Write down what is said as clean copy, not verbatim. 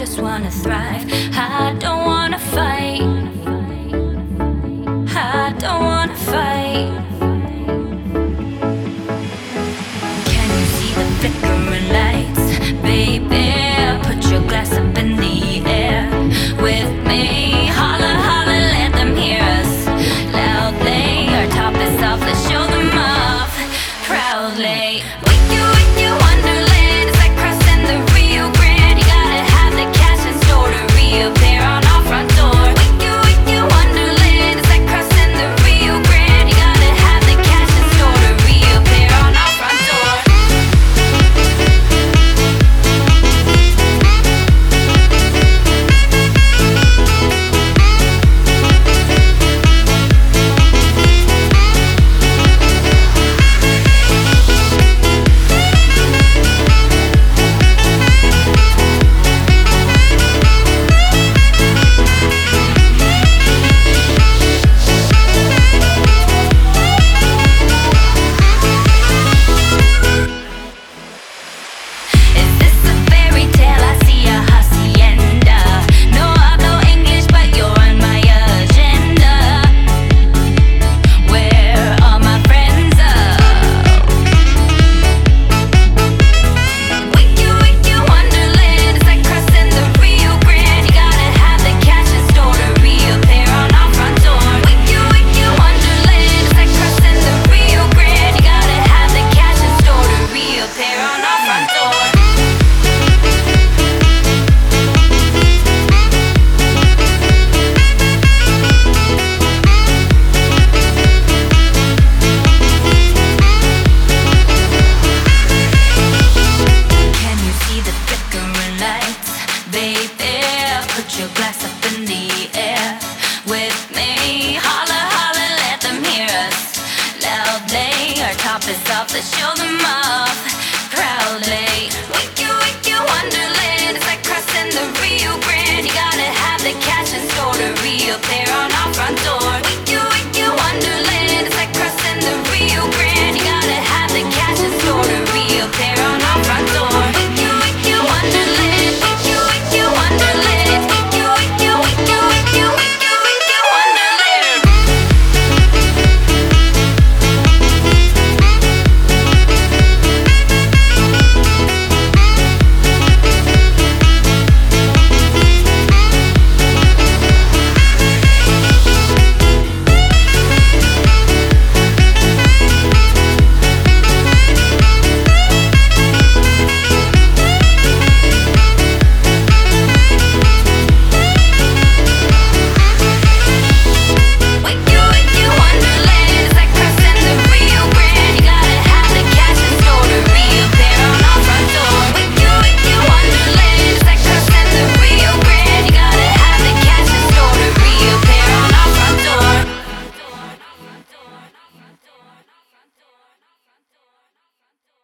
just wanna thrive. I don't wanna fight. I don't wanna fight. Can you see the flickering lights? Baby, put your glass up in the air with me. Holla, holla, let them hear us loudly. Our top is off, let's show them off proudly. With you, Wonderland. It's like crossing the Rio Grande. You gotta have the cash in store to reappear on our front door. With you, Wonderland. It's like crossing the Rio Grande. You gotta have the cash in store to reappear on our front door. Your glass up in the air with me. Holla, holla, let them hear us loudly. Our top is off, let's show them off proudly. With you, Wonderland. It's like crossing the Rio Grande. You gotta have the cash in store to reappear on